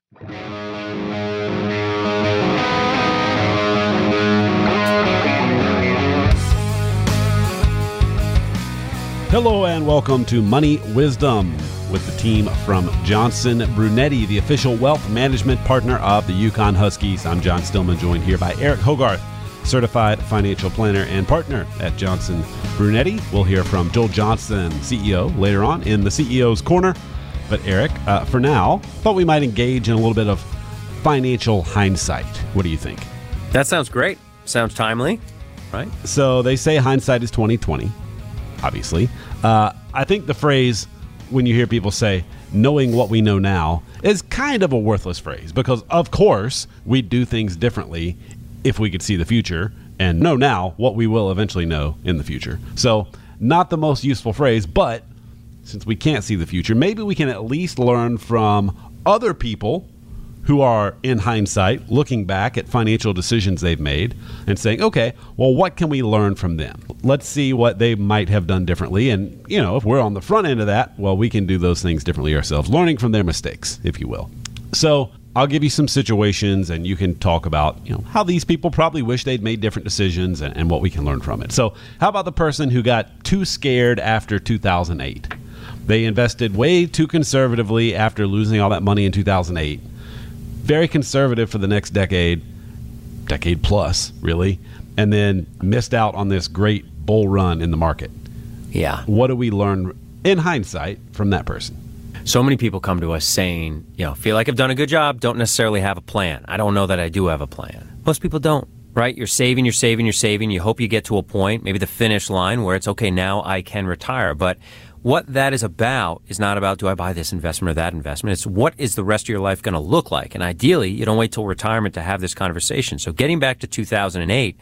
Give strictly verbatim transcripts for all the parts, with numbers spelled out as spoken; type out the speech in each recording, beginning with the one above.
Hello and welcome to Money Wisdom with the team from Johnson Brunetti, the official wealth management partner of the Yukon Huskies. I'm John Stillman, joined here by Eric Hogarth, certified financial planner and partner at Johnson Brunetti. We'll hear from Joel Johnson, C E O, later on in the C E O's Corner. But Eric, uh, for now, thought we might engage in a little bit of financial hindsight. What do you think? That sounds great. Sounds timely, right? So they say hindsight is twenty twenty. Obviously. Uh, I think the phrase, when you hear people say, knowing what we know now, is kind of a worthless phrase because, of course, we do things differently if we could see the future and know now what we will eventually know in the future. So not the most useful phrase, but since we can't see the future, maybe we can at least learn from other people who are, in hindsight, looking back at financial decisions they've made and saying, okay, well, what can we learn from them? Let's see what they might have done differently. And, you know, if we're on the front end of that, well, we can do those things differently ourselves, learning from their mistakes, if you will. So I'll give you some situations and you can talk about, you know, how these people probably wish they'd made different decisions and, and what we can learn from it. So how about the person who got too scared after two thousand eight? They invested way too conservatively after losing all that money in two thousand eight. Very conservative for the next decade, decade plus, really, and then missed out on this great bull run in the market. Yeah. What do we learn in hindsight from that person? So many people come to us saying, you know, feel like I've done a good job, don't necessarily have a plan. I don't know that I do have a plan. Most people don't, right? You're saving, you're saving, you're saving. You hope you get to a point, maybe the finish line, where it's, okay, now I can retire. But what that is about is not about, do I buy this investment or that investment? It's what is the rest of your life going to look like? And ideally, you don't wait till retirement to have this conversation. So getting back to two thousand eight,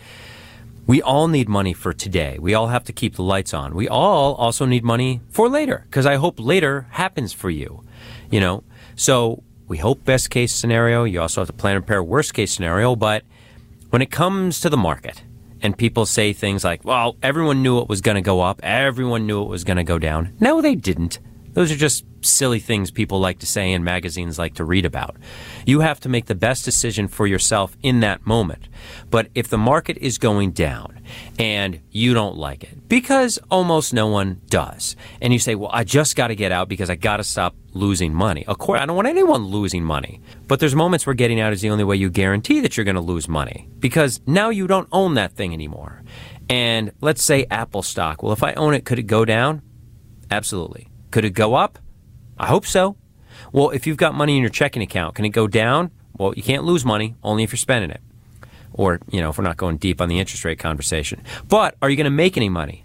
we all need money for today. We all have to keep the lights on. We all also need money for later, because I hope later happens for you, you know? So we hope best case scenario. You also have to plan and prepare worst case scenario. But when it comes to the market, and people say things like, well, everyone knew it was going to go up. Everyone knew it was going to go down. No, they didn't. Those are just silly things people like to say and magazines like to read about. You have to make the best decision for yourself in that moment. But if the market is going down and you don't like it, because almost no one does, and you say, well, I just got to get out because I got to stop losing money. Of course, I don't want anyone losing money. But there's moments where getting out is the only way you guarantee that you're going to lose money, because now you don't own that thing anymore. And let's say Apple stock. Well, if I own it, could it go down? Absolutely. Could it go up? I hope so. Well, if you've got money in your checking account, can it go down? Well, you can't lose money, only if you're spending it. Or, you know, if we're not going deep on the interest rate conversation. But are you going to make any money?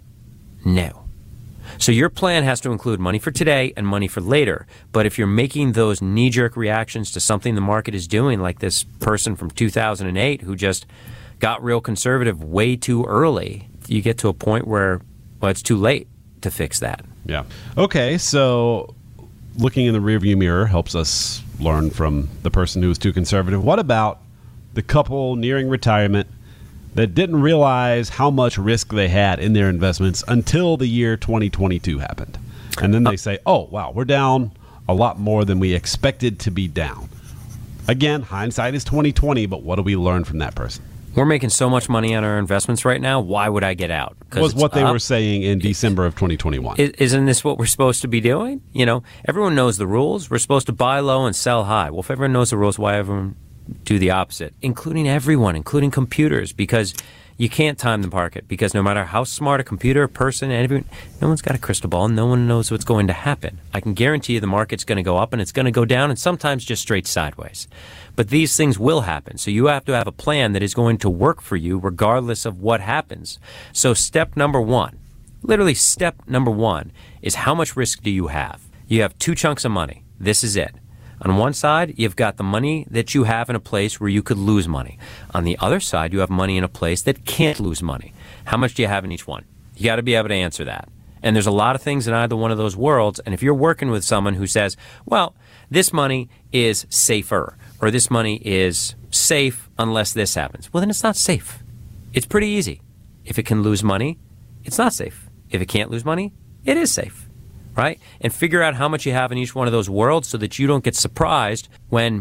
No. So your plan has to include money for today and money for later. But if you're making those knee-jerk reactions to something the market is doing, like this person from two thousand eight who just got real conservative way too early, you get to a point where, well, it's too late to fix that. Yeah. Okay, so looking in the rearview mirror helps us learn from the person who was too conservative. What about the couple nearing retirement that didn't realize how much risk they had in their investments until the year twenty twenty-two happened? And then they say, oh, wow, we're down a lot more than we expected to be down. Again, hindsight is twenty twenty, but what do we learn from that person? We're making so much money on our investments right now. Why would I get out? Was what they up. were saying in December of twenty twenty-one. Isn't this what we're supposed to be doing? You know, everyone knows the rules. We're supposed to buy low and sell high. Well, if everyone knows the rules, why everyone do the opposite? Including everyone, including computers, because you can't time the market. Because no matter how smart a computer, person, everyone, no one's got a crystal ball. No one knows what's going to happen. I can guarantee you the market's going to go up and it's going to go down and sometimes just straight sideways. But these things will happen. So you have to have a plan that is going to work for you regardless of what happens. So step number one, literally step number one, is how much risk do you have? You have two chunks of money. This is it. On one side, you've got the money that you have in a place where you could lose money. On the other side, you have money in a place that can't lose money. How much do you have in each one? You got to be able to answer that. And there's a lot of things in either one of those worlds. And if you're working with someone who says, well, this money is safer, or this money is safe unless this happens, well, then it's not safe. It's pretty easy. If it can lose money, it's not safe. If it can't lose money, it is safe, right? And figure out how much you have in each one of those worlds so that you don't get surprised when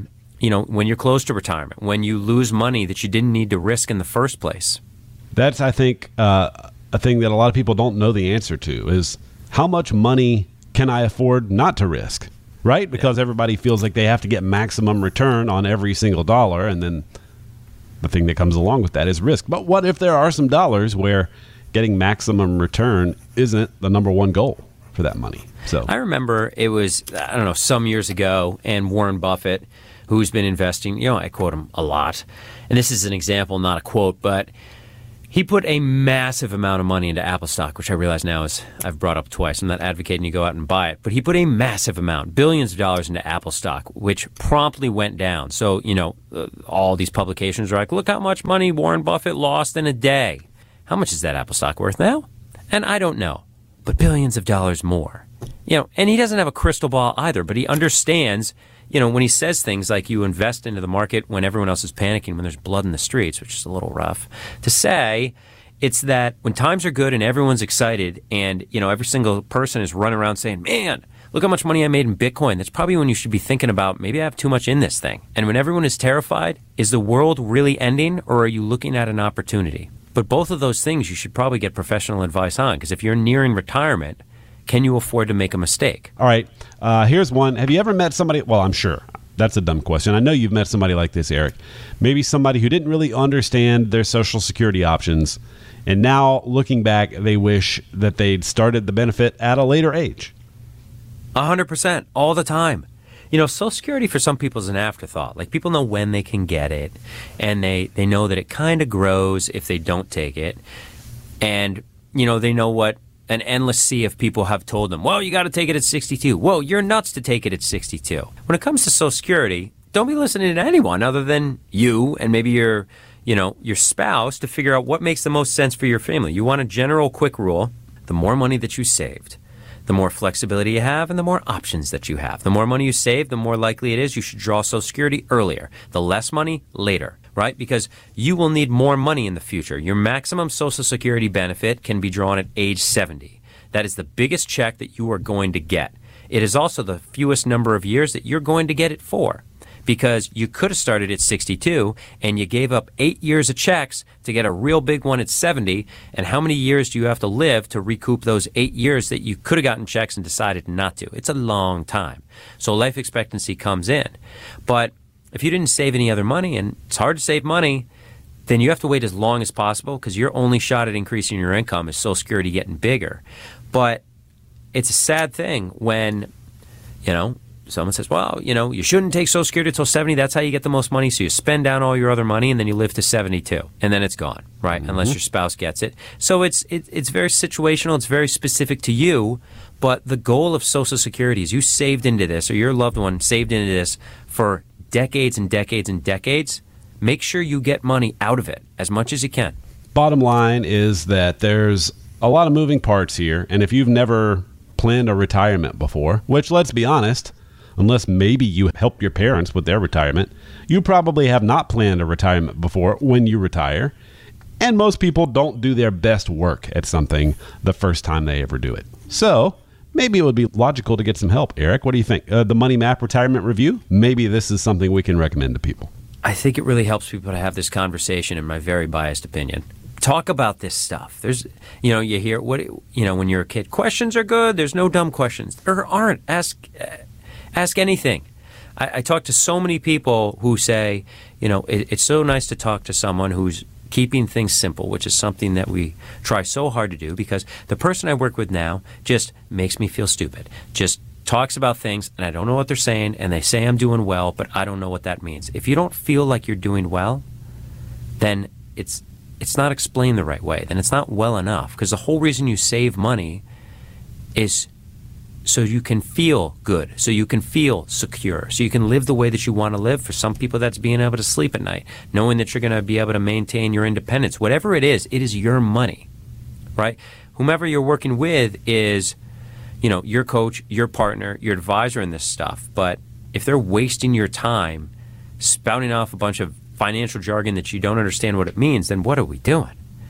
you know, when you're close to retirement, when you lose money that you didn't need to risk in the first place. That's, I think, uh, a thing that a lot of people don't know the answer to is how much money can I afford not to risk, right? Because everybody feels like they have to get maximum return on every single dollar, and then the thing that comes along with that is risk. But what if there are some dollars where getting maximum return isn't the number one goal for that money? So I remember it was, I don't know, some years ago, and Warren Buffett, who's been investing, you know, I quote him a lot, and this is an example, not a quote, but he put a massive amount of money into Apple stock, which I realize now is, I've brought up twice. I'm not advocating you go out and buy it, but he put a massive amount, billions of dollars into Apple stock, which promptly went down. So, you know, uh, all these publications are like, look how much money Warren Buffett lost in a day. How much is that Apple stock worth now? And I don't know, but billions of dollars more. You know, and he doesn't have a crystal ball either, but he understands, you know, when he says things like you invest into the market when everyone else is panicking, when there's blood in the streets, which is a little rough to say, it's that when times are good and everyone's excited and, you know, every single person is running around saying, man, look how much money I made in Bitcoin. That's probably when you should be thinking about, maybe I have too much in this thing. And when everyone is terrified, is the world really ending, or are you looking at an opportunity? But both of those things you should probably get professional advice on, because if you're nearing retirement, can you afford to make a mistake? All right. Uh, here's one. Have you ever met somebody? Well, I'm sure. That's a dumb question. I know you've met somebody like this, Eric. Maybe somebody who didn't really understand their Social Security options, and now looking back, they wish that they'd started the benefit at a later age. A hundred percent, all the time. You know, Social Security for some people is an afterthought. Like, people know when they can get it, and they, they know that it kind of grows if they don't take it. And, you know, they know what an endless sea of people have told them. Well, you got to take it at sixty-two. Whoa, you're nuts to take it at sixty-two. When it comes to Social Security, don't be listening to anyone other than you and maybe your, you know, your spouse to figure out what makes the most sense for your family. You want a general quick rule. The more money that you saved, the more flexibility you have, and the more options that you have. The more money you save, the more likely it is you should draw Social Security earlier. The less money, later, right? Because you will need more money in the future. Your maximum Social Security benefit can be drawn at age seventy. That is the biggest check that you are going to get. It is also the fewest number of years that you're going to get it for, because you could have started at sixty-two and you gave up eight years of checks to get a real big one at seventy. And how many years do you have to live to recoup those eight years that you could have gotten checks and decided not to? It's a long time. So life expectancy comes in. But if you didn't save any other money, and it's hard to save money, then you have to wait as long as possible, because your only shot at increasing your income is Social Security getting bigger. But it's a sad thing when, you know, someone says, well, you know, you shouldn't take Social Security until seventy. That's how you get the most money. So you spend down all your other money, and then you live to seventy-two. And then it's gone, right? Mm-hmm. Unless your spouse gets it. So it's it, it's very situational. It's very specific to you. But the goal of Social Security is you saved into this, or your loved one saved into this for decades and decades and decades. Make sure you get money out of it as much as you can. Bottom line is that there's a lot of moving parts here. And if you've never planned a retirement before, which, let's be honest, unless maybe you help your parents with their retirement, you probably have not planned a retirement before when you retire. And most people don't do their best work at something the first time they ever do it. So maybe it would be logical to get some help. Eric, what do you think? Uh, the Money Map Retirement Review? Maybe this is something we can recommend to people. I think it really helps people to have this conversation, in my very biased opinion. Talk about this stuff. There's, you know, you hear, what, you know, when you're a kid, questions are good. There's no dumb questions. There aren't. Ask, uh, ask anything. I, I talk to so many people who say, you know, it, it's so nice to talk to someone who's keeping things simple, which is something that we try so hard to do, because the person I work with now just makes me feel stupid. Just talks about things, and I don't know what they're saying, and they say I'm doing well, but I don't know what that means. If you don't feel like you're doing well, then it's it's not explained the right way. Then it's not well enough, because the whole reason you save money is so you can feel good, so you can feel secure, so you can live the way that you want to live. For some people, that's being able to sleep at night, knowing that you're going to be able to maintain your independence. Whatever it is, it is your money, right? Whomever you're working with is, you know, your coach, your partner, your advisor in this stuff. But if they're wasting your time spouting off a bunch of financial jargon that you don't understand what it means, then what are we doing?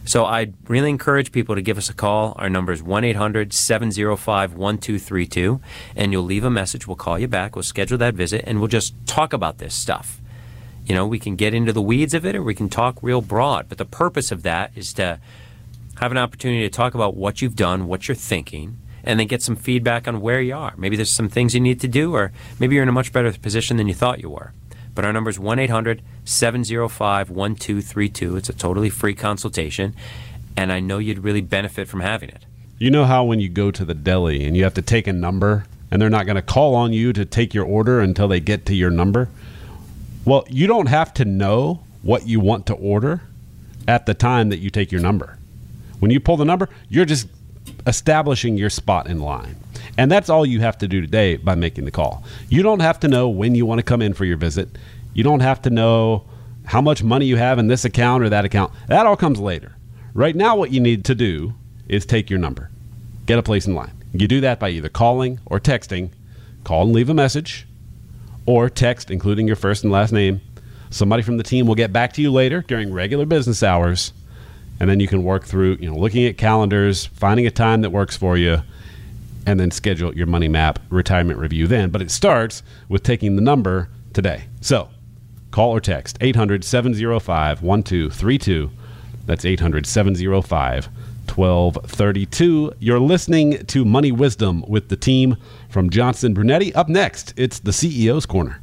So I'd really encourage people to give us a call. Our number is one eight hundred seven oh five one two three two, and you'll leave a message. We'll call you back. We'll schedule that visit, and we'll just talk about this stuff. You know, we can get into the weeds of it, or we can talk real broad. But the purpose of that is to have an opportunity to talk about what you've done, what you're thinking, and then get some feedback on where you are. Maybe there's some things you need to do, or maybe you're in a much better position than you thought you were. But our number is one eight hundred seven oh five one two three two. It's a totally free consultation, and I know you'd really benefit from having it. You know how when you go to the deli and you have to take a number, and they're not going to call on you to take your order until they get to your number? Well, you don't have to know what you want to order at the time that you take your number. When you pull the number, you're just establishing your spot in line. And that's all you have to do today by making the call. You don't have to know when you want to come in for your visit. You don't have to know how much money you have in this account or that account. That all comes later. Right now, what you need to do is take your number. Get a place in line. You do that by either calling or texting. Call and leave a message, or text, including your first and last name. Somebody from the team will get back to you later during regular business hours, and then you can work through, you know, looking at calendars, finding a time that works for you, and then schedule your Money Map retirement review then. But it starts with taking the number today. So call or text eight hundred seven oh five one two three two. That's eight hundred seven oh five one two three two. You're listening to Money Wisdom with the team from Johnson Brunetti. Up next, it's the C E O's Corner.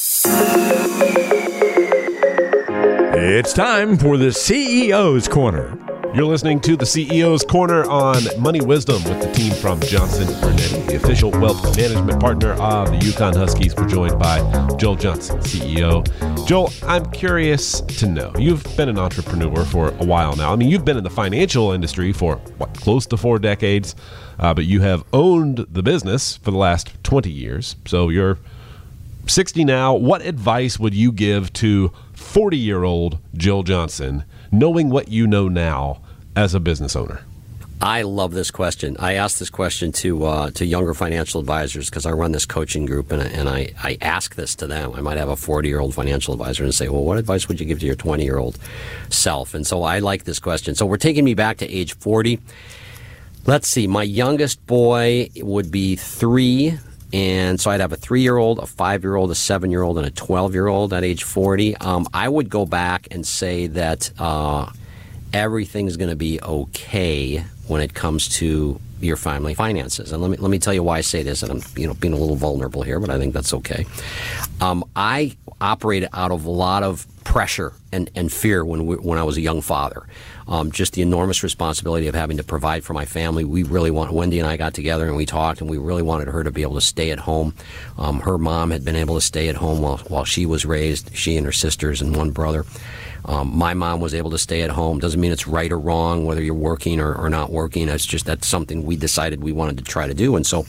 It's time for the C E O's Corner. You're listening to the C E O's Corner on Money Wisdom with the team from Johnson Brunetti, the official wealth management partner of the Yukon Huskies. We're joined by Joel Johnson, C E O. Joel, I'm curious to know, you've been an entrepreneur for a while now. I mean, you've been in the financial industry for, what, close to four decades, uh, but you have owned the business for the last twenty years. So you're sixty now. What advice would you give to forty-year-old Joel Johnson, knowing what you know now as a business owner? I love this question. I ask this question to uh, to younger financial advisors because I run this coaching group, and, and I, I ask this to them. I might have a forty-year-old financial advisor and say, well, what advice would you give to your twenty-year-old self? And so I like this question. So we're taking me back to age forty. Let's see. My youngest boy would be three. And so I'd have a three-year-old, a five-year-old, a seven-year-old, and a twelve-year-old at age forty. Um, I would go back and say that uh, everything's going to be okay when it comes to your family finances. And let me let me tell you why I say this. And I'm you know being a little vulnerable here, but I think that's okay. Um, I operated out of a lot of pressure and, and fear when we, when I was a young father. Um, just the enormous responsibility of having to provide for my family. We really want, Wendy and I got together and we talked, and we really wanted her to be able to stay at home. Um, her mom had been able to stay at home while, while she was raised, she and her sisters and one brother. Um, my mom was able to stay at home. Doesn't mean it's right or wrong, whether you're working or, or not working. It's just that's something we decided we wanted to try to do. And so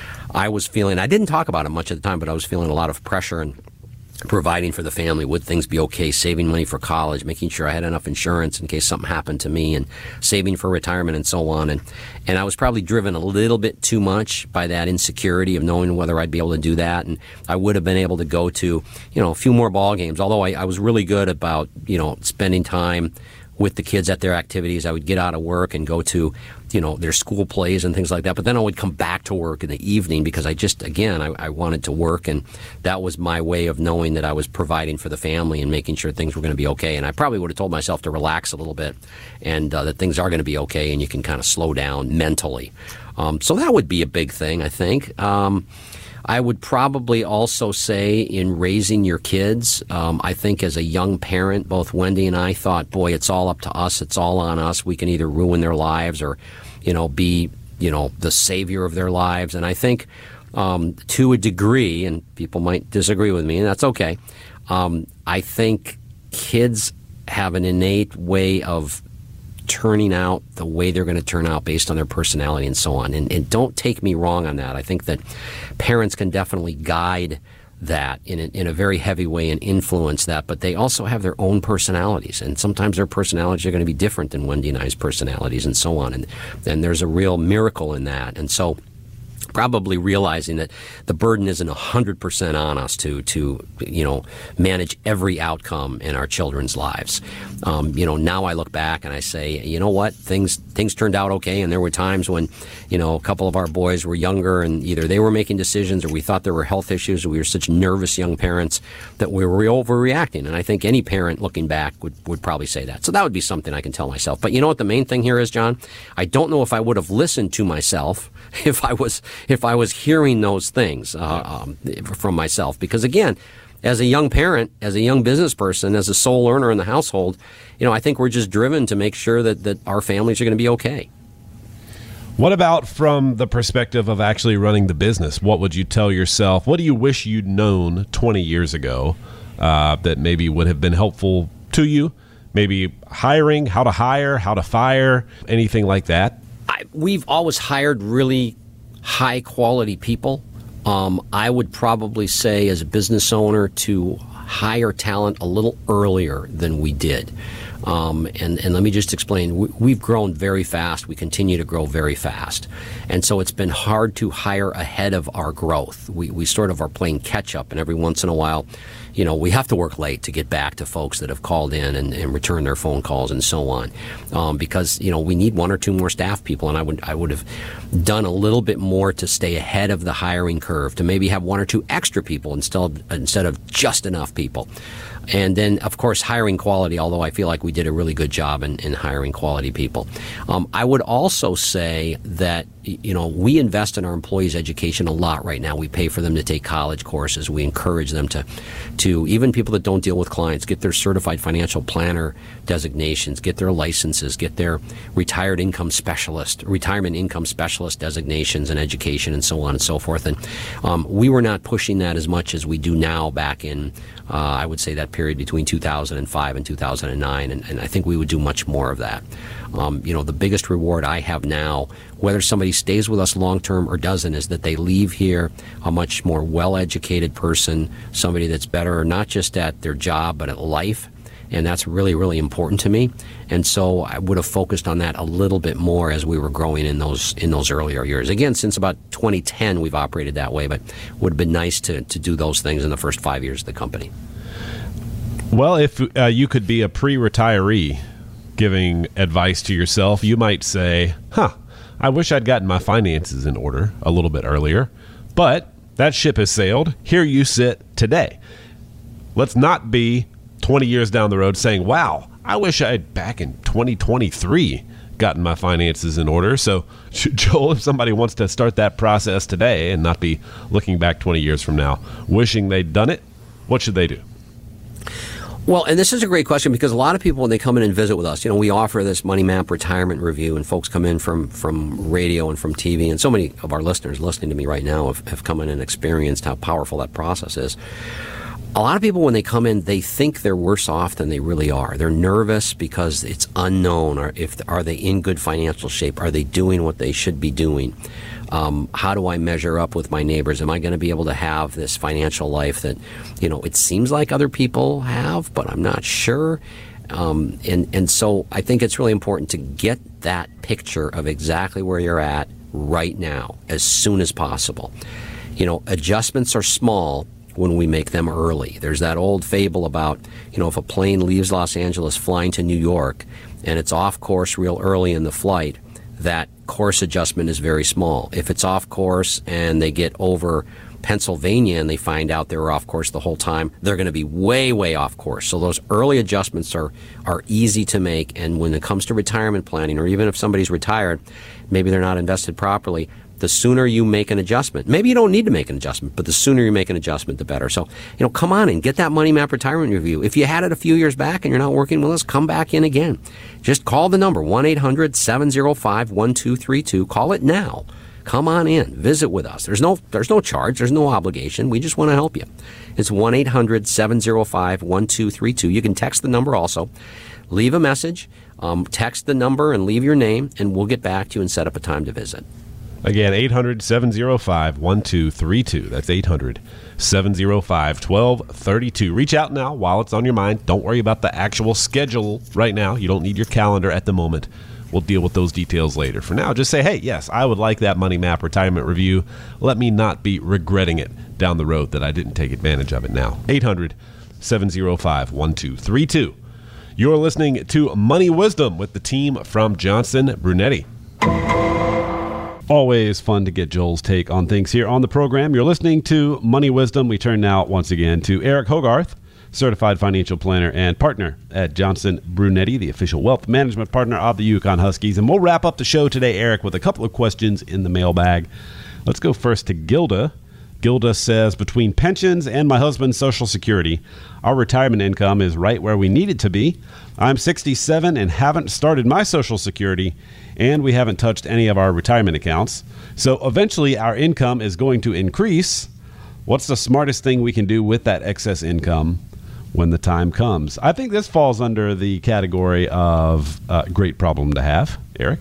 I was feeling, I didn't talk about it much at the time, but I was feeling a lot of pressure and providing for the family. Would things be okay? Saving money for college, making sure I had enough insurance in case something happened to me, and saving for retirement and so on. And and I was probably driven a little bit too much by that insecurity of knowing whether I'd be able to do that. And I would have been able to go to, you know, a few more ball games. Although I, I was really good about, you know, spending time with the kids at their activities. I would get out of work and go to, you know, their school plays and things like that. But then I would come back to work in the evening because I just, again, I, I wanted to work. And that was my way of knowing that I was providing for the family and making sure things were going to be okay. And I probably would have told myself to relax a little bit and uh, that things are going to be okay and you can kind of slow down mentally. Um, so that would be a big thing, I think. Um, I would probably also say in raising your kids, um, I think as a young parent, both Wendy and I thought, boy, it's all up to us. It's all on us. We can either ruin their lives or, you know, be, you know, the savior of their lives. And I think um, to a degree, and people might disagree with me, and that's okay, um, I think kids have an innate way of turning out the way they're going to turn out based on their personality and so on. And, and don't take me wrong on that. I think that parents can definitely guide that in a, in a very heavy way and influence that, but they also have their own personalities. And sometimes their personalities are going to be different than Wendy and I's personalities and so on. And, and there's a real miracle in that. And so probably realizing that the burden isn't one hundred percent on us to, to you know, manage every outcome in our children's lives. Um, you know, now I look back and I say, you know what, things things turned out okay, and there were times when, you know, a couple of our boys were younger and either they were making decisions or we thought there were health issues or we were such nervous young parents that we were overreacting. And I think any parent looking back would, would probably say that. So that would be something I can tell myself. But you know what the main thing here is, John? I don't know if I would have listened to myself if I was if I was hearing those things uh, um, from myself. Because again, as a young parent, as a young business person, as a sole earner in the household, you know, I think we're just driven to make sure that, that our families are going to be okay. What about from the perspective of actually running the business? What would you tell yourself? What do you wish you'd known twenty years ago uh, that maybe would have been helpful to you? Maybe hiring, how to hire, how to fire, anything like that? I, we've always hired really high-quality people. Um, I would probably say as a business owner to hire talent a little earlier than we did. Um, and, and let me just explain. We, we've grown very fast. We continue to grow very fast. And so it's been hard to hire ahead of our growth. We, we sort of are playing catch-up, and every once in a while, you know, we have to work late to get back to folks that have called in and, and return their phone calls and so on, um, because you know we need one or two more staff people, and I would I would have done a little bit more to stay ahead of the hiring curve, to maybe have one or two extra people instead of, instead of just enough people. And then, of course, hiring quality, although I feel like we did a really good job in, in hiring quality people. Um, I would also say that, you know, we invest in our employees' education a lot right now. We pay for them to take college courses. We encourage them to, to even people that don't deal with clients, get their certified financial planner designations, get their licenses, get their retired income specialist, retirement income specialist designations and education and so on and so forth. And um, we were not pushing that as much as we do now back in, uh, I would say, that period between two thousand five and two thousand nine, and, and I think we would do much more of that. Um, you know, the biggest reward I have now, whether somebody stays with us long term or doesn't, is that they leave here a much more well-educated person, somebody that's better not just at their job but at life, and that's really, really important to me. And so I would have focused on that a little bit more as we were growing in those in those earlier years. Again, since about twenty ten, we've operated that way, but it would have been nice to, to do those things in the first five years of the company. Well, if uh, you could be a pre-retiree giving advice to yourself, you might say, huh, I wish I'd gotten my finances in order a little bit earlier, but that ship has sailed. Here you sit today. Let's not be twenty years down the road saying, wow, I wish I had back in twenty twenty-three gotten my finances in order. So, Joel, if somebody wants to start that process today and not be looking back twenty years from now, wishing they'd done it, what should they do? Well, and this is a great question because a lot of people, when they come in and visit with us, you know, we offer this Money Map retirement review, and folks come in from, from radio and from T V, and so many of our listeners listening to me right now have, have come in and experienced how powerful that process is. A lot of people, when they come in, they think they're worse off than they really are. They're nervous because it's unknown. Or if are they in good financial shape? Are they doing what they should be doing? Um, how do I measure up with my neighbors? Am I going to be able to have this financial life that, you know, it seems like other people have, but I'm not sure. Um, and, and so I think it's really important to get that picture of exactly where you're at right now as soon as possible. You know, adjustments are small when we make them early. There's that old fable about, you know, if a plane leaves Los Angeles flying to New York and it's off course real early in the flight, that course adjustment is very small. If it's off course and they get over Pennsylvania and they find out they were off course the whole time, they're going to be way, way off course. So those early adjustments are, are easy to make. And when it comes to retirement planning, or even if somebody's retired, maybe they're not invested properly, the sooner you make an adjustment, maybe you don't need to make an adjustment, but the sooner you make an adjustment, the better. So, you know, come on in, get that Money Map retirement review. If you had it a few years back and you're not working with us, come back in again. Just call the number, one eight hundred seven oh five one two three two. Call it now. Come on in, visit with us. There's no there's no charge, there's no obligation. We just want to help you. It's one eight hundred seven oh five one two three two. You can text the number also. Leave a message, um, text the number and leave your name, and we'll get back to you and set up a time to visit. Again, eight hundred seven oh five one two three two. That's eight hundred seven oh five one two three two. Reach out now while it's on your mind. Don't worry about the actual schedule right now. You don't need your calendar at the moment. We'll deal with those details later. For now, just say, hey, yes, I would like that Money Map retirement review. Let me not be regretting it down the road that I didn't take advantage of it now. eight hundred, seven oh five, one two three two. You're listening to Money Wisdom with the team from Johnson Brunetti. Always fun to get Joel's take on things here on the program. You're listening to Money Wisdom. We turn now once again to Eric Hogarth, certified financial planner and partner at Johnson Brunetti, the official wealth management partner of the Yukon Huskies. And we'll wrap up the show today, Eric, with a couple of questions in the mailbag. Let's go first to Gilda. Gilda says, between pensions and my husband's Social Security, our retirement income is right where we need it to be. I'm sixty-seven and haven't started my Social Security, and we haven't touched any of our retirement accounts. So eventually our income is going to increase. What's the smartest thing we can do with that excess income when the time comes? I think this falls under the category of uh, great problem to have. Eric?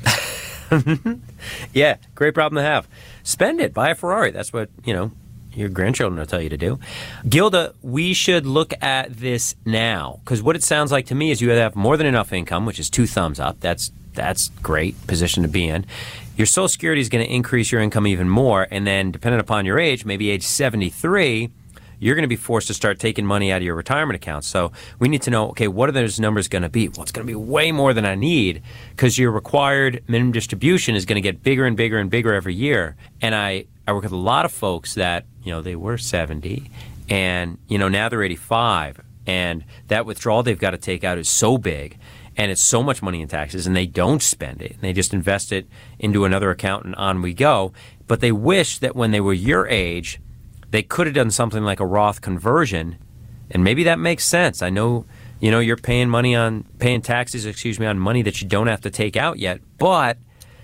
Yeah, great problem to have. Spend it. Buy a Ferrari. That's what, you know, your grandchildren will tell you to do. Gilda, we should look at this now, because what it sounds like to me is you have more than enough income, which is two thumbs up. That's that's great position to be in. Your Social Security is going to increase your income even more, and then depending upon your age, maybe age seventy-three, you're going to be forced to start taking money out of your retirement accounts. So we need to know, okay, what are those numbers going to be? Well, it's going to be way more than I need, because your required minimum distribution is going to get bigger and bigger and bigger every year. And I, I work with a lot of folks that, you know, they were seventy and, you know, now they're eighty-five. And that withdrawal they've got to take out is so big, and it's so much money in taxes, and they don't spend it. And they just invest it into another account, and on we go. But they wish that when they were your age, they could have done something like a Roth conversion, and maybe that makes sense. I know, you know, you're paying money on paying taxes, excuse me, on money that you don't have to take out yet, but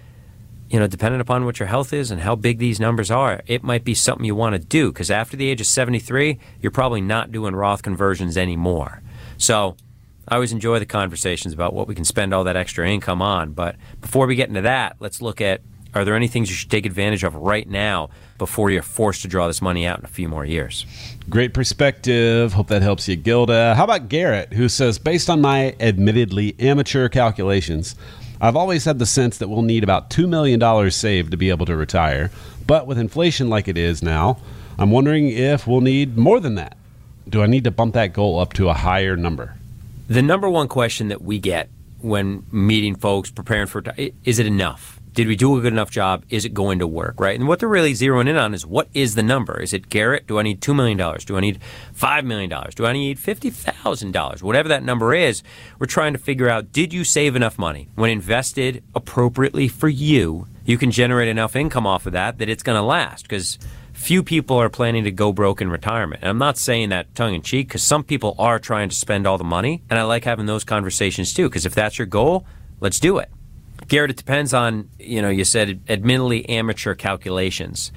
you know, depending upon what your health is and how big these numbers are, it might be something you want to do, because after the age of seventy-three, you're probably not doing Roth conversions anymore. So I always enjoy the conversations about what we can spend all that extra income on. But before we get into that, let's look at, are there any things you should take advantage of right now before you're forced to draw this money out in a few more years? Great perspective. Hope that helps you, Gilda. How about Garrett, who says, based on my admittedly amateur calculations, I've always had the sense that we'll need about two million dollars saved to be able to retire. But with inflation like it is now, I'm wondering if we'll need more than that. Do I need to bump that goal up to a higher number? The number one question that we get when meeting folks, preparing for, is it enough? Did we do a good enough job? Is it going to work, right? And what they're really zeroing in on is, what is the number? Is it, Garrett, do I need two million dollars? Do I need five million dollars? Do I need fifty thousand dollars? Whatever that number is, we're trying to figure out, did you save enough money? When invested appropriately for you, you can generate enough income off of that that it's going to last, because few people are planning to go broke in retirement. And I'm not saying that tongue-in-cheek, because some people are trying to spend all the money, and I like having those conversations too, because if that's your goal, let's do it. Garrett, it depends on, you know, you said admittedly amateur calculations.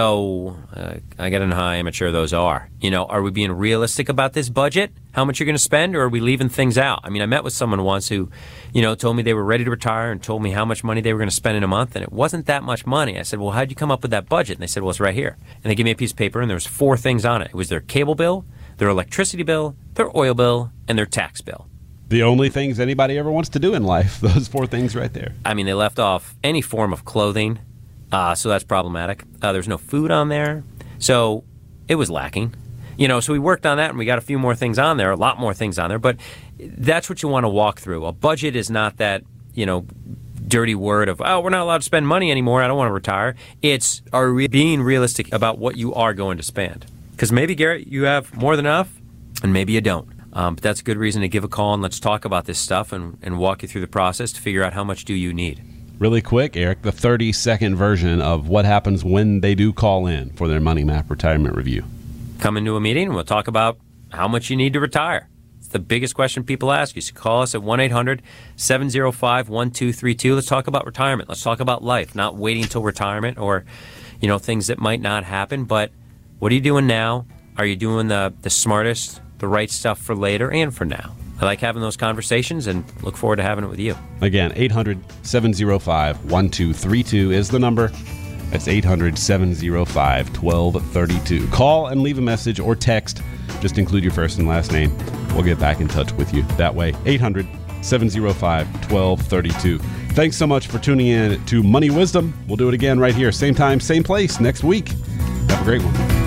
So uh, I got to know how amateur those are. You know, are we being realistic about this budget, how much you're going to spend, or are we leaving things out? I mean, I met with someone once who, you know, told me they were ready to retire and told me how much money they were going to spend in a month, and it wasn't that much money. I said, well, how'd you come up with that budget? And they said, well, it's right here. And they gave me a piece of paper, and there was four things on it. It was their cable bill, their electricity bill, their oil bill, and their tax bill. The only things anybody ever wants to do in life, those four things right there. I mean, they left off any form of clothing, uh, so that's problematic. Uh, there's no food on there, so it was lacking. You know, so we worked on that, and we got a few more things on there, a lot more things on there, but that's what you want to walk through. A budget is not that, you know, dirty word of, oh, we're not allowed to spend money anymore, I don't want to retire. It's, are we being realistic about what you are going to spend? Because maybe, Garrett, you have more than enough, and maybe you don't. Um, but that's a good reason to give a call and let's talk about this stuff and, and walk you through the process to figure out how much do you need. Really quick, Eric, the thirty-second version of what happens when they do call in for their Money Map retirement review. Come into a meeting and we'll talk about how much you need to retire. It's the biggest question people ask you. So call us at one eight hundred seven oh five one two three two. Let's talk about retirement. Let's talk about life, not waiting until retirement or, you know, things that might not happen. But what are you doing now? Are you doing the, the smartest, the right stuff for later and for now? I like having those conversations and look forward to having it with you. Again, eight hundred seven oh five one two three two is the number. That's eight hundred seven oh five one two three two. Call and leave a message or text. Just include your first and last name. We'll get back in touch with you that way. eight hundred seven oh five one two three two. Thanks so much for tuning in to Money Wisdom. We'll do it again right here, same time, same place next week. Have a great one.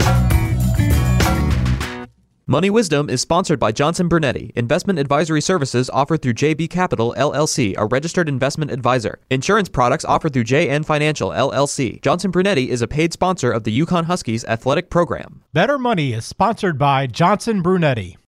Money Wisdom is sponsored by Johnson Brunetti, investment advisory services offered through J B Capital, L L C, a registered investment advisor. Insurance products offered through J N Financial, L L C. Johnson Brunetti is a paid sponsor of the Yukon Huskies athletic program. Better Money is sponsored by Johnson Brunetti.